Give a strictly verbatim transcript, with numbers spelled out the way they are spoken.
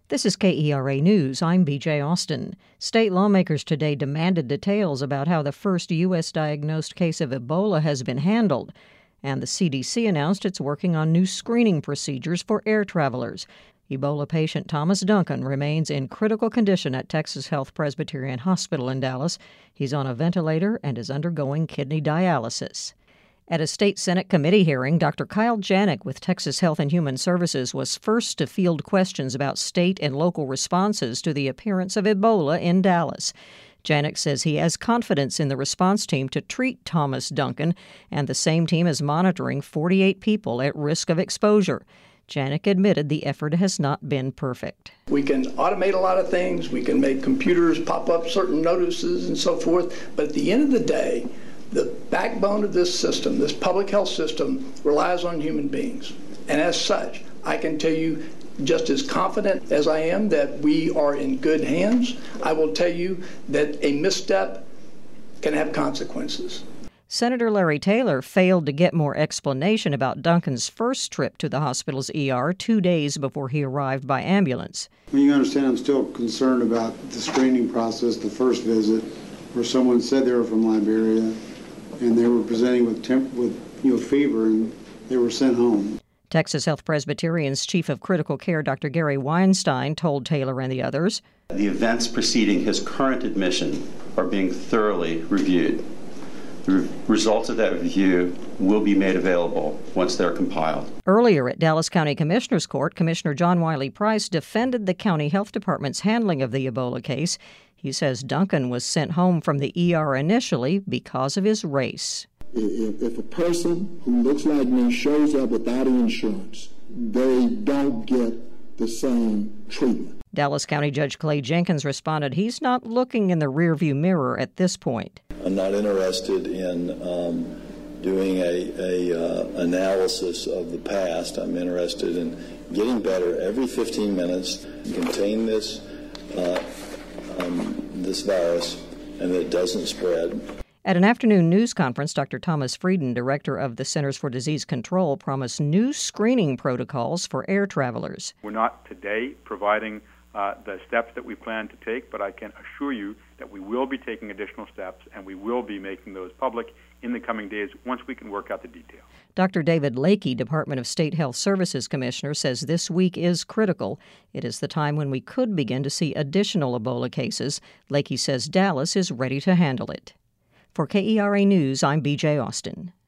This is K E R A News. I'm B J Austin. State lawmakers today demanded details about how the first U S diagnosed case of Ebola has been handled. And the C D C announced it's working on new screening procedures for air travelers. Ebola patient Thomas Duncan remains in critical condition at Texas Health Presbyterian Hospital in Dallas. He's on a ventilator and is undergoing kidney dialysis. At a state Senate committee hearing, Doctor Kyle Janek with Texas Health and Human Services was first to field questions about state and local responses to the appearance of Ebola in Dallas. Janek says he has confidence in the response team to treat Thomas Duncan, and the same team is monitoring forty-eight people at risk of exposure. Janek admitted the effort has not been perfect. We can automate a lot of things. We can make computers pop up certain notices and so forth. But at the end of the day, the backbone of this system, this public health system, relies on human beings. And as such, I can tell you, just as confident as I am that we are in good hands, I will tell you that a misstep can have consequences. Senator Larry Taylor failed to get more explanation about Duncan's first trip to the hospital's E R two days before he arrived by ambulance. Well, you understand I'm still concerned about the screening process, the first visit, where someone said they were from Liberia, and they were presenting with temp- with you know fever, and they were sent home. Texas Health Presbyterian's Chief of Critical Care, Doctor Gary Weinstein, told Taylor and the others, "The events preceding his current admission are being thoroughly reviewed. The results of that review will be made available once they're compiled." Earlier at Dallas County Commissioner's Court, Commissioner John Wiley Price defended the county health department's handling of the Ebola case. He says Duncan was sent home from the E R initially because of his race. If, if a person who looks like me shows up without insurance, they don't get the same treatment. Dallas County Judge Clay Jenkins responded he's not looking in the rearview mirror at this point. I'm not interested in um, doing a, a uh, analysis of the past. I'm interested in getting better every fifteen minutes, contain this uh, um, this virus, and that it doesn't spread. At an afternoon news conference, Doctor Thomas Frieden, director of the Centers for Disease Control, promised new screening protocols for air travelers. We're not today providing uh, the steps that we plan to take, but I can assure you that we will be taking additional steps, and we will be making those public in the coming days once we can work out the details. Doctor David Lakey, Department of State Health Services Commissioner, says this week is critical. It is the time when we could begin to see additional Ebola cases. Lakey says Dallas is ready to handle it. For K E R A News, I'm B J Austin.